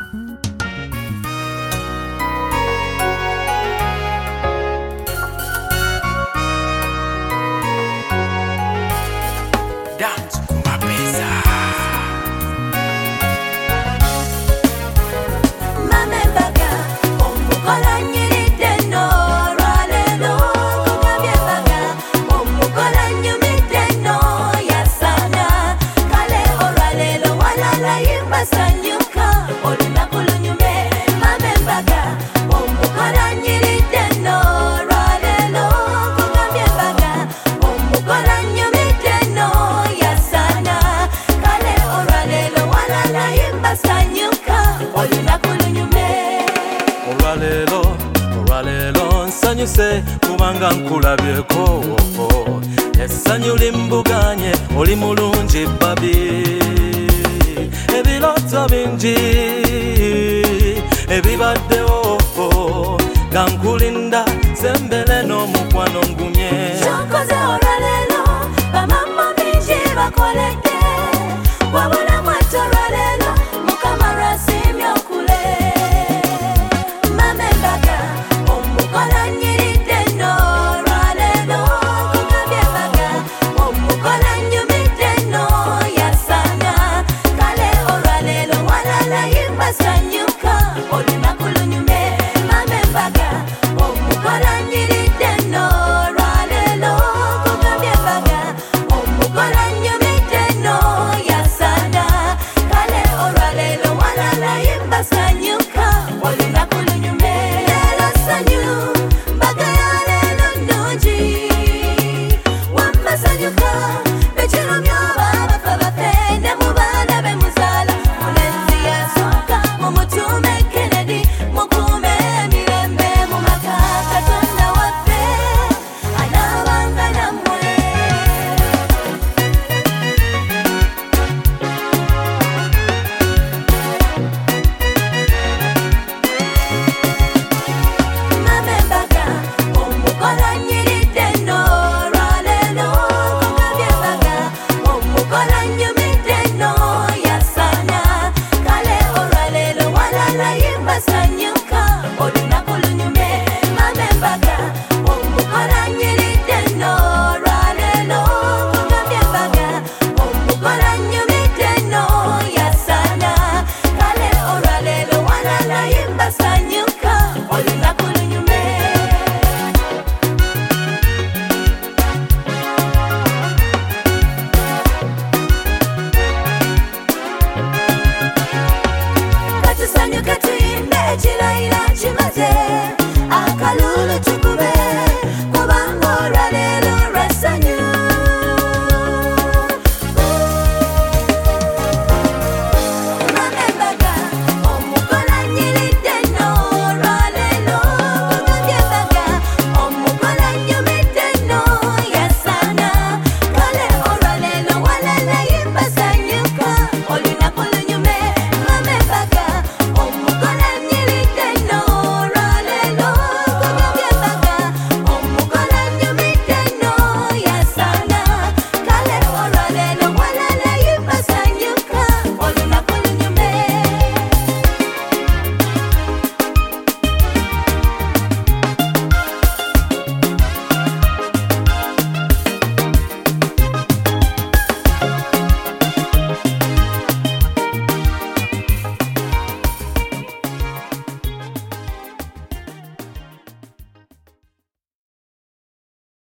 Dance kumapesa Mamembaga omukola nyiride no lwalero kugamyebaga omukola nyumide no yasana kale olwalero walala yimba sanyuka olunaku lunyume mamembaga omukola nyiride no lwalero kugamyebaga omukola nyumide no yasana kale olwalero walala yimba sanyuka olunaku lunyume olwaleero nsanyuse kubanga nkulabyeko essanyu limbuganye oli mulungi babi ebiloto bingi ebibaddewo nga nkulinda sembere n'omukwano ngumye Chokoze olwalero bamama bingi bakoledde wabula mwete olwalero mukama lwasimye okule mamembaga omukola nyiridde no lwalero kugamyebaga omukola nyumidde no yasana kale olwalero walala yimba sanyuka olunaku lunyume mamembaga omukola nyiridde no lwalero kugamyebaga omukola nyumidde no yasana kale olwalero